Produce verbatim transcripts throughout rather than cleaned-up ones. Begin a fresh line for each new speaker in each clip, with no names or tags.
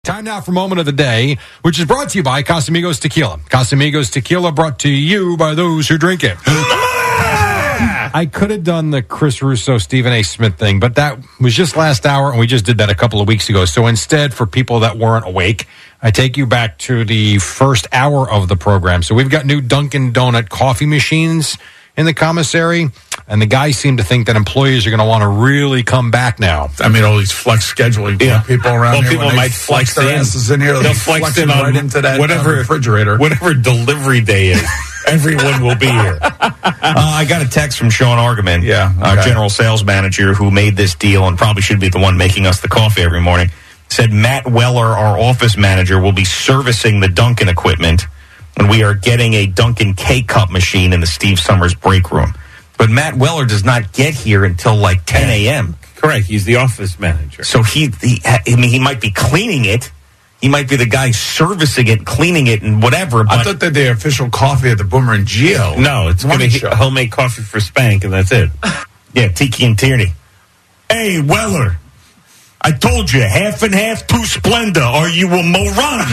Time now for Moment of the Day, which is brought to you by Casamigos Tequila. Casamigos Tequila brought to you by those who drink it. I could have done the Chris Russo, Stephen A. Smith thing, but that was just last hour, and we just did that a couple of weeks ago. So instead, for people that weren't awake, I take you back to the first hour of the program. So we've got new Dunkin' Donut coffee machines in the commissary, and the guys seem to think that employees are going to want to really come back now.
I mean, all these flex scheduling
yeah.
people around
well,
here.
people might flex,
flex their
in.
asses in here.
They'll, they'll flex, flex in
right into that
whatever,
uh, refrigerator.
Whatever delivery day is. Everyone will be here. Uh, I got a text from Sean Argaman,
yeah, okay.
our general sales manager, who made this deal and probably should be the one making us the coffee every morning. Said Matt Weller, our office manager, will be servicing the Dunkin' equipment, and we are getting a Dunkin' K-Cup machine in the Steve Summers break room. But Matt Weller does not get here until like ten a.m.
Correct. He's the office manager.
So he, he, I mean, he might be cleaning it. He might be the guy servicing it, cleaning it, and whatever. But
I thought that the official coffee at the Boomer and Geo.
No, it's going to be homemade coffee for Spank, and that's it.
Yeah, Tiki and Tierney. Hey, Weller, I told you, half and half, two Splenda. Are you a moron?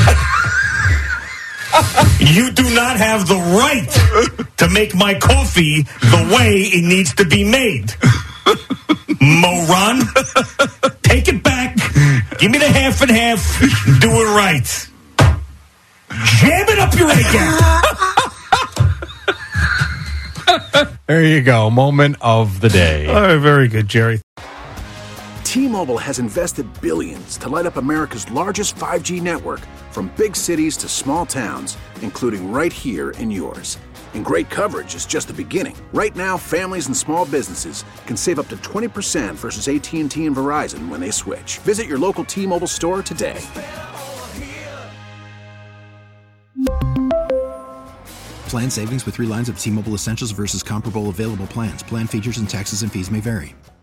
You do not have the right to make my coffee the way it needs to be made. Moron. Take it back. Give me the half and half. Do it right. Jam it up your egg gap.
There you go. Moment of the day.
Oh, very good, Jerry.
T-Mobile has invested billions to light up America's largest five G network, from big cities to small towns, including right here in yours. And great coverage is just the beginning. Right now, families and small businesses can save up to twenty percent versus A T and T and Verizon when they switch. Visit your local T-Mobile store today.
Plan savings with three lines of T-Mobile Essentials versus comparable available plans. Plan features and taxes and fees may vary.